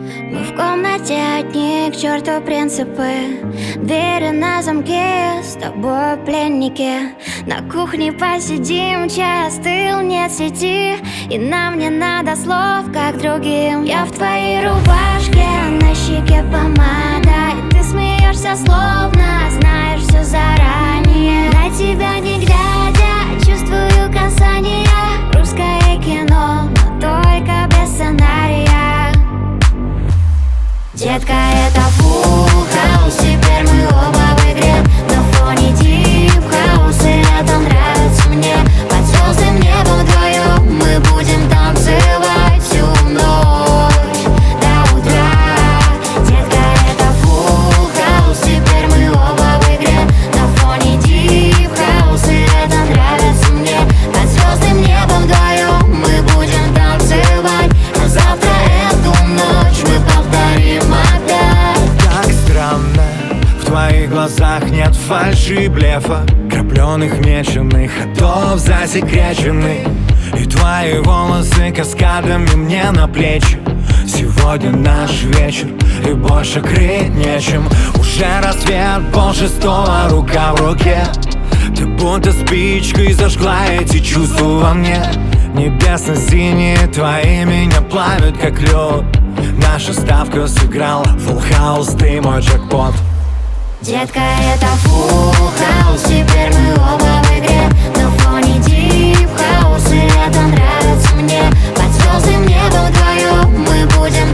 Мы в комнате одни, к черту принципы. Двери на замке, с тобой пленники. На кухне посидим, чай остыл, нет сети. И нам не надо слов, как другим. Я в твоей рубашке, на щеке помада. И ты смеешься, словно знаешь все заранее. На тебя не глядя, чувствую касание. Русское кино, но только без сценария. Детка, это full house, теперь мы оба в игре. На фоне deep house, и это нравится мне. Под звездным небом вдвоем мы будем танцевать всю ночь до утра. Детка, это full house, теперь мы оба в игре. На фоне deep house, и это нравится мне. Под звездным небом вдвоем мы будем танцевать. А завтра эту ночь мы повторим опять. Так странно, в твоих глазах нет фальши, блефа, крапленых меченых ходов засекречены. И твои волосы каскадами мне на плечи. Сегодня наш вечер, и больше крыть нечем. Уже рассвет, полшестого, рука в руке. Ты будто спичкой зажгла эти чувства во мне. Небесно-синие твои меня плавят, как лед. Наша ставка сыграла, full house, ты мой джекпот. Детка, это full house, теперь мы оба в игре. На фоне deep house, и это нравится мне. Под звездным небом вдвоем мы будем